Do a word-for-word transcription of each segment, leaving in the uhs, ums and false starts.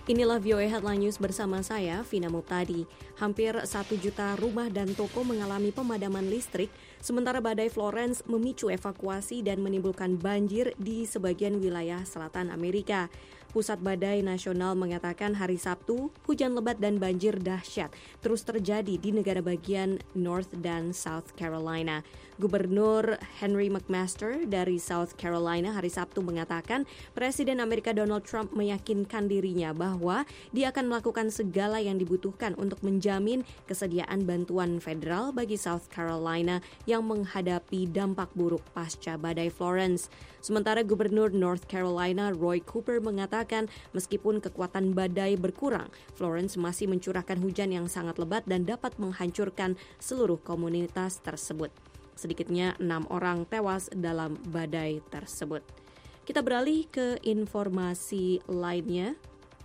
Inilah V O A Headline News bersama saya, Vina Muptadi. Hampir satu juta rumah dan toko mengalami pemadaman listrik, sementara badai Florence memicu evakuasi dan menimbulkan banjir di sebagian wilayah selatan Amerika. Pusat Badai Nasional mengatakan hari Sabtu, hujan lebat dan banjir dahsyat terus terjadi di negara bagian North dan South Carolina. Gubernur Henry McMaster dari South Carolina hari Sabtu mengatakan Presiden Amerika Donald Trump meyakinkan dirinya bahwa dia akan melakukan segala yang dibutuhkan untuk menjamin kesediaan bantuan federal bagi South Carolina yang menghadapi dampak buruk pasca badai Florence. Sementara Gubernur North Carolina Roy Cooper mengatakan meskipun kekuatan badai berkurang, Florence masih mencurahkan hujan yang sangat lebat dan dapat menghancurkan seluruh komunitas tersebut. Sedikitnya enam orang tewas dalam badai tersebut. Kita beralih ke informasi lainnya.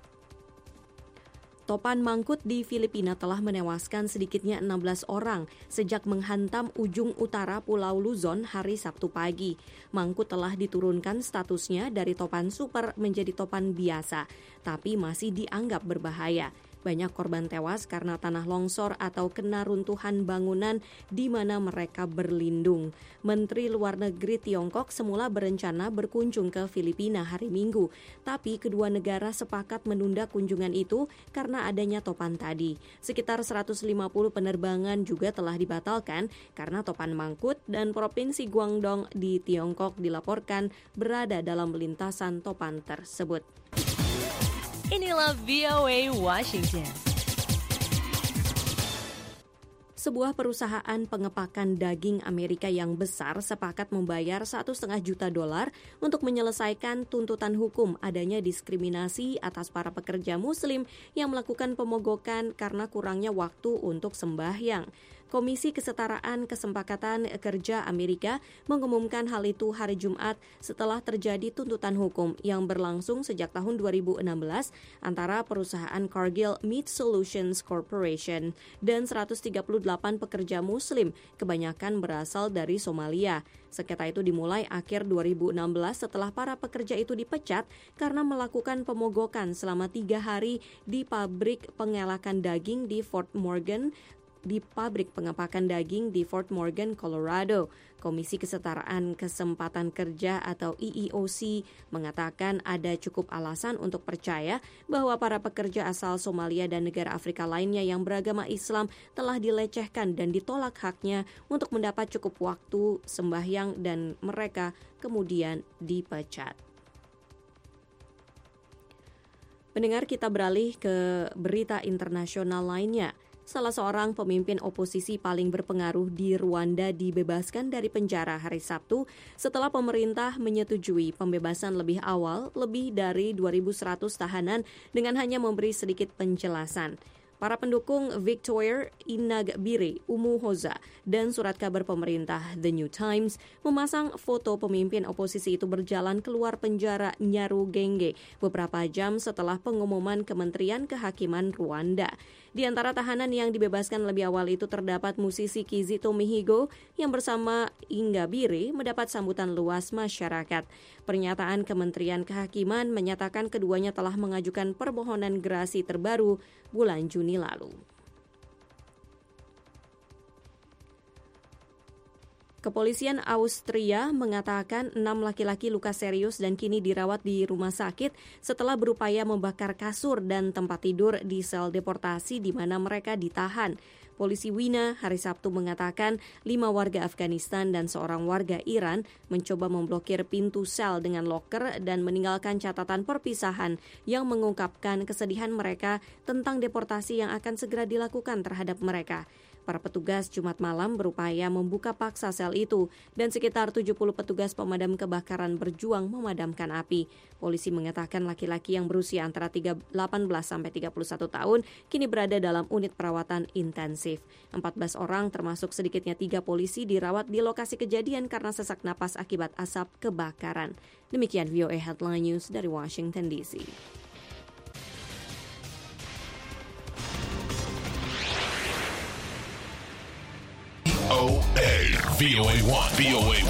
Topan mangkut di Filipina telah menewaskan sedikitnya enam belas orang sejak menghantam ujung utara Pulau Luzon hari Sabtu pagi. Mangkut telah diturunkan statusnya dari topan super menjadi topan biasa, tapi masih dianggap berbahaya. Banyak korban tewas karena tanah longsor atau kena runtuhan bangunan di mana mereka berlindung. Menteri Luar Negeri Tiongkok semula berencana berkunjung ke Filipina hari Minggu, tapi kedua negara sepakat menunda kunjungan itu karena adanya topan tadi. Sekitar seratus lima puluh penerbangan juga telah dibatalkan karena topan mangkut dan Provinsi Guangdong di Tiongkok dilaporkan berada dalam lintasan topan tersebut. Inilah V O A Washington. Sebuah perusahaan pengepakan daging Amerika yang besar sepakat membayar satu setengah juta dolar untuk menyelesaikan tuntutan hukum adanya diskriminasi atas para pekerja Muslim yang melakukan pemogokan karena kurangnya waktu untuk sembahyang. Komisi Kesetaraan Kesepakatan Kerja Amerika mengumumkan hal itu hari Jumat setelah terjadi tuntutan hukum yang berlangsung sejak tahun dua ribu enam belas antara perusahaan Cargill Meat Solutions Corporation dan seratus tiga puluh delapan pekerja Muslim, kebanyakan berasal dari Somalia. Sengketa itu dimulai akhir dua ribu enam belas setelah para pekerja itu dipecat karena melakukan pemogokan selama tiga hari di pabrik pengelakan daging di Fort Morgan, di pabrik pengepakan daging di Fort Morgan, Colorado. Komisi Kesetaraan Kesempatan Kerja atau E E O C mengatakan ada cukup alasan untuk percaya bahwa para pekerja asal Somalia dan negara Afrika lainnya yang beragama Islam telah dilecehkan dan ditolak haknya untuk mendapat cukup waktu sembahyang dan mereka kemudian dipecat. Pendengar, kita beralih ke berita internasional lainnya. Salah seorang pemimpin oposisi paling berpengaruh di Rwanda dibebaskan dari penjara hari Sabtu setelah pemerintah menyetujui pembebasan lebih awal lebih dari dua ribu seratus tahanan dengan hanya memberi sedikit penjelasan. Para pendukung Victoire Ingabire Umuhoza dan surat kabar pemerintah The New Times memasang foto pemimpin oposisi itu berjalan keluar penjara Nyarugenge beberapa jam setelah pengumuman Kementerian Kehakiman Rwanda. Di antara tahanan yang dibebaskan lebih awal itu terdapat musisi Kizito Mihigo yang bersama Ingabire mendapat sambutan luas masyarakat. Pernyataan Kementerian Kehakiman menyatakan keduanya telah mengajukan permohonan gerasi terbaru bulan Juni lalu. Kepolisian Austria mengatakan enam laki-laki luka serius dan kini dirawat di rumah sakit setelah berupaya membakar kasur dan tempat tidur di sel deportasi di mana mereka ditahan. Polisi Wina hari Sabtu mengatakan lima warga Afghanistan dan seorang warga Iran mencoba memblokir pintu sel dengan loker dan meninggalkan catatan perpisahan yang mengungkapkan kesedihan mereka tentang deportasi yang akan segera dilakukan terhadap mereka. Para petugas Jumat malam berupaya membuka paksa sel itu dan sekitar tujuh puluh petugas pemadam kebakaran berjuang memadamkan api. Polisi mengatakan laki-laki yang berusia antara delapan belas sampai tiga puluh satu tahun kini berada dalam unit perawatan intensif. empat belas orang termasuk sedikitnya tiga polisi dirawat di lokasi kejadian karena sesak napas akibat asap kebakaran. Demikian V O A Headline News dari Washington D C. V O A V O A one V O A